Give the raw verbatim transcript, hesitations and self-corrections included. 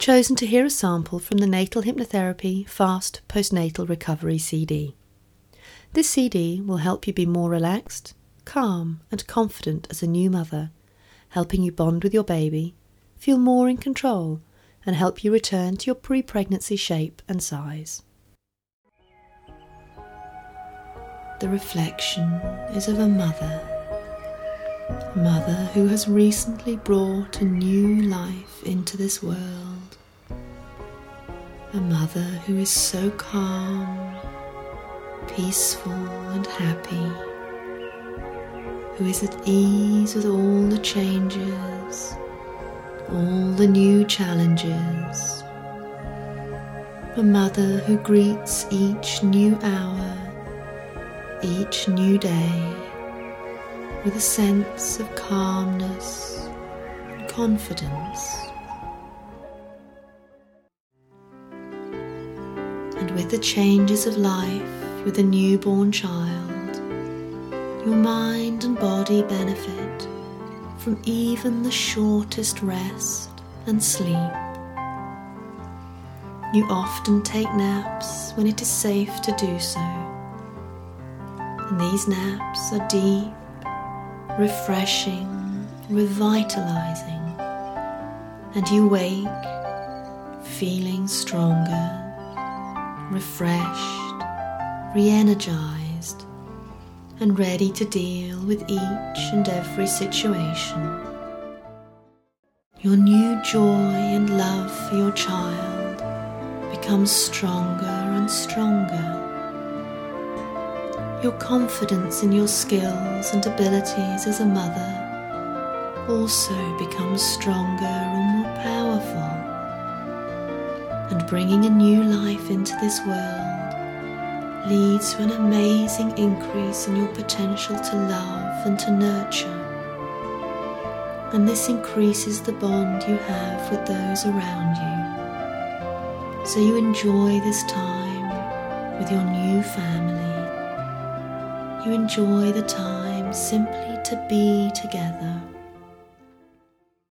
chosen to hear a sample from the Natal Hypnotherapy Fast Postnatal Recovery C D. This C D will help you be more relaxed, calm and confident as a new mother, helping you bond with your baby, feel more in control, and help you return to your pre-pregnancy shape and size. The reflection is of a mother, a mother who has recently brought a new life into this world, a mother who is so calm, peaceful and happy, who is at ease with all the changes, all the new challenges, a mother who greets each new hour, each new day, with a sense of calmness and confidence. And with the changes of life with a newborn child, your mind and body benefit from even the shortest rest and sleep. You often take naps when it is safe to do so, and these naps are deep, refreshing, revitalizing, and you wake feeling stronger, refreshed, re-energized, and ready to deal with each and every situation. Your new joy and love for your child becomes stronger and stronger. Your confidence in your skills and abilities as a mother also becomes stronger and more powerful. And bringing a new life into this world leads to an amazing increase in your potential to love and to nurture. And this increases the bond you have with those around you. So you enjoy this time with your new family. You enjoy the time simply to be together.